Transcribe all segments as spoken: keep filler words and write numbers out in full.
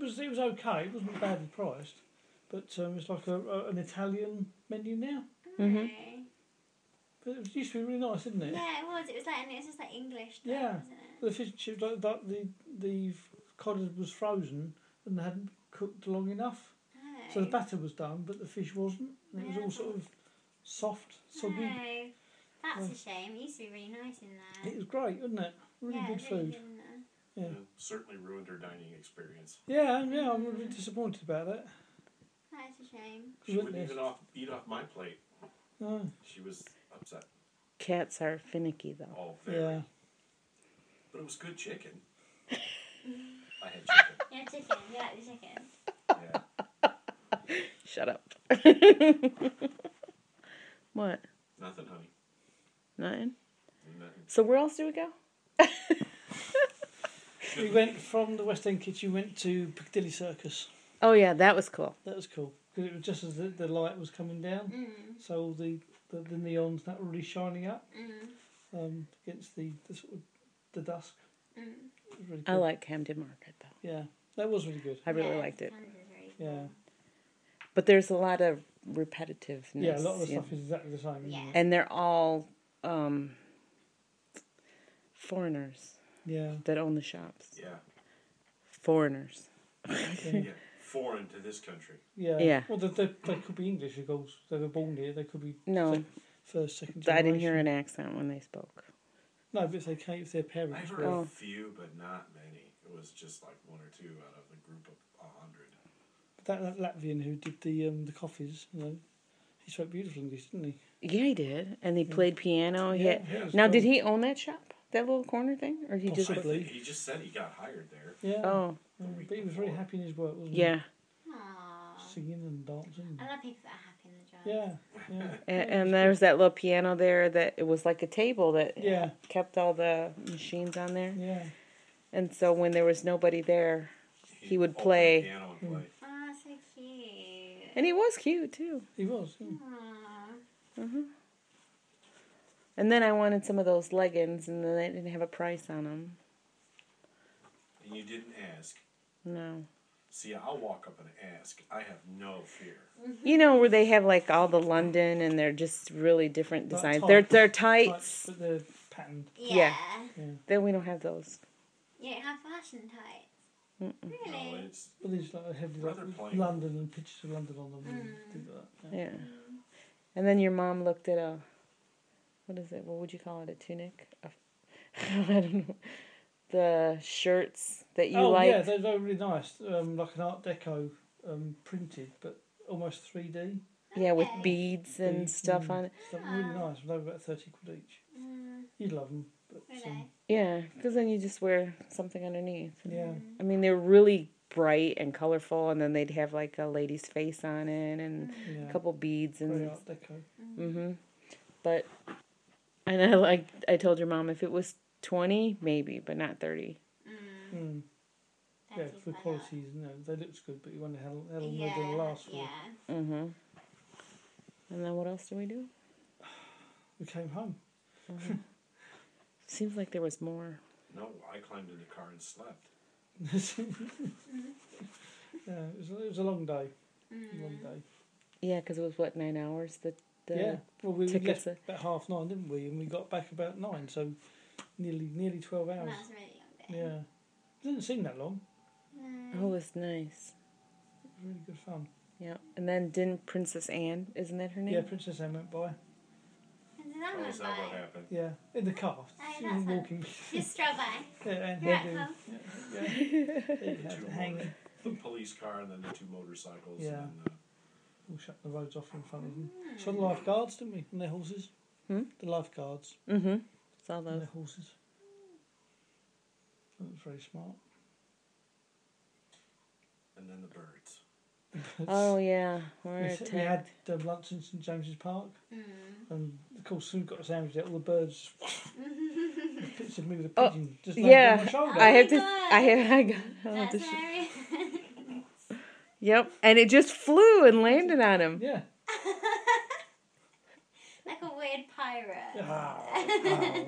was it was okay. It wasn't badly priced, but um, it's like a, a, an Italian menu now. Mm-hmm. But it used to be really nice, didn't it? Yeah, it was. It was like, and it was just like English. Stuff, Yeah. wasn't it? The fish and chips, like, like the the cod was frozen and they hadn't cooked long enough, Oh. so the batter was done, but the fish wasn't. And it was Yeah. all sort of soft, soggy. No, that's Yeah. a shame. It used to be really nice in there. It was great, wasn't it? Really yeah, good it was really food. good in there. Yeah. Yeah, certainly ruined her dining experience. Yeah, yeah, I'm really disappointed about that. That is a shame. She wouldn't Witness. even off, eat off my plate. Oh, She was upset. Cats are finicky, though. Oh, very. yeah. But it was good chicken. I had chicken. Yeah, chicken. You like the chicken? Yeah. Shut up. What? Nothing, honey. Nothing? Nothing. So where else do we go? We went from the West End Kitchen, went to Piccadilly Circus. Oh, yeah, that was cool. That was cool because it was just as the, the light was coming down, Mm. so all the, the the neons that were really shining up Mm. um, against the, the sort of the dusk. Mm. It was really I good. like Camden Market, though. Yeah, that was really good. I really Yeah, liked it. Canada's very Yeah, cool. But there's a lot of repetitiveness. yeah. A lot of the you stuff is exactly the same. Isn't Yeah. it? And they're all um, foreigners Yeah. that own the shops. Yeah. Foreigners. Yeah. Foreign to this country. Yeah. Yeah. Well, they, they, they could be English, of course. They were born here. They could be No, sec- first, second I generation. didn't hear an accent when they spoke. No, but if they came, if their I parents heard were. Oh. a few, but not many. It was just like one or two out of the group of a hundred. That, that Latvian who did the um, the coffees, you know, he spoke beautiful English, didn't he? Yeah, he did. And he played piano. He Yeah, had- yeah, it was now, did cool. he own that shop? That little corner thing? Or he just... Possibly. He just said he got hired there. Yeah. Oh, Yeah, but he was very happy in his work, wasn't yeah. he? Aww. Singing and dancing. I love people that are happy in the job. Yeah, yeah. And, and there's that little piano there that it was like a table that Yeah. kept all the machines on there. Yeah. And so when there was nobody there, He would opened the play. piano and play. Oh, so cute. and he was cute too. He was. Yeah. Aww. hmm And then I wanted some of those leggings, and then they didn't have a price on them. And you didn't ask. No. See, I'll walk up and ask. I have no fear. You know where they have like all the London, and they're just really different Like designs. tights. They're they're Tights, tights. but they're patterned. Yeah. Yeah. Yeah. Then we don't have those. You don't have fashion tights. Mm-mm. Really? No, it's But there's like heavy like, Rather plain. London and pictures of London on them and Mm. things like that. Yeah. Yeah. And then your mom looked at a, what is it? What would you call it? A tunic? A, I don't know. The shirts that you oh like. yeah, they're, they're really nice. Um, like an Art Deco um, printed, but almost three D. Yeah, with Okay. beads and Beads stuff and on it. stuff. Really nice. They were about thirty quid each. Mm, You'd love them. But, really? um, Yeah, because then you just wear something underneath. yeah. I mean, they're really bright and colorful, and then they'd have like a lady's face on it and Yeah. a couple beads Very and. Art Deco. Mm-hmm. But, and I like I told your mom if it was twenty, maybe, but not thirty. Mm. Mm. Yeah, That's for quite a qualities, you know, they looked good, but you wonder how, how lot. long Yeah, they're going to last for. yeah. Mm-hmm. And then what else do we do? We came home. Mhm. Seems like there was more. no. I climbed in the car and slept. Yeah, it was, it was a long day. A long Mm. day. Yeah, because it was what nine hours. The, the yeah, well, we tickets left about half nine, didn't we? And we got back about nine, so nearly nearly twelve hours. That's a really long day. Yeah, it didn't seem that long. Oh, it was nice. It was really good fun. Yeah, and then didn't Princess Anne? Isn't that her name? Yeah, Princess Anne went by. And that Oh, went is that what by. happened? Yeah, in the car. Oh, She that's was a- walking. Just stroll by. Yeah, and You're hairdo. at home. Yeah, yeah. They had Two to hang motor- it. The police car and then the two motorcycles. Yeah. And then, We'll shut the roads off in front of them. Saw the lifeguards, didn't we? And their horses. Hmm? The lifeguards Mm-hmm. Saw and those. their horses. That was very smart. uh, and then the birds. Oh yeah, we're we, attacked. we had um, lunch in St James's Park, Mm. and of course, soon got a sandwich out. All the birds. Picture of me with a Oh, pigeon just landed yeah, on my shoulder. I have Oh to. my God. I have. I got. I'll have That's to sh- hilarious. Yep, and it just flew and landed on him. Yeah. Like a weird pirate. Ah, ah.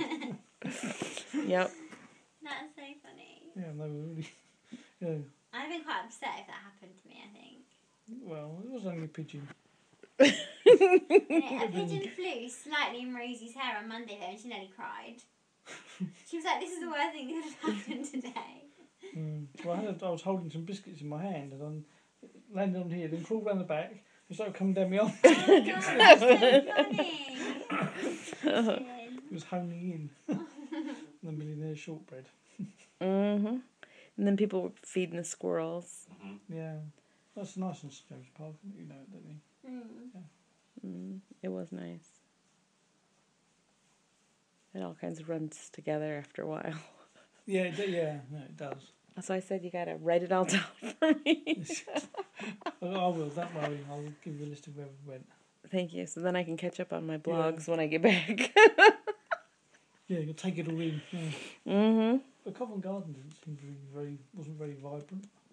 Yep. That's so funny. Yeah, they were really. Yeah. I'd be quite upset if that happened to me, I think. Well, it was only a pigeon. And a pigeon flew slightly in Rosie's hair on Monday though, and she nearly cried. She was like, "This is the worst thing that could have happened today." Mm. Well, I, had a, I was holding some biscuits in my hand and I landed on here, then crawled round the back and started coming down my arm. Oh god, that's so funny. It was honing in. The millionaire shortbread. Mm-hmm. And then people were feeding the squirrels. Yeah. That's nice in James Park, you know it, don't you? Mm. Mm, it was nice. It all kinds of runs together after a while. Yeah, it, do- yeah, no, it does. That's why I said you gotta write it all down for me. I, I will, don't worry. I'll give you a list of where we went. Thank you. So then I can catch up on my blogs when I get back. Yeah, you'll take it all in. Yeah. Mm-hmm. But Covent Garden didn't seem very, very, wasn't very vibrant.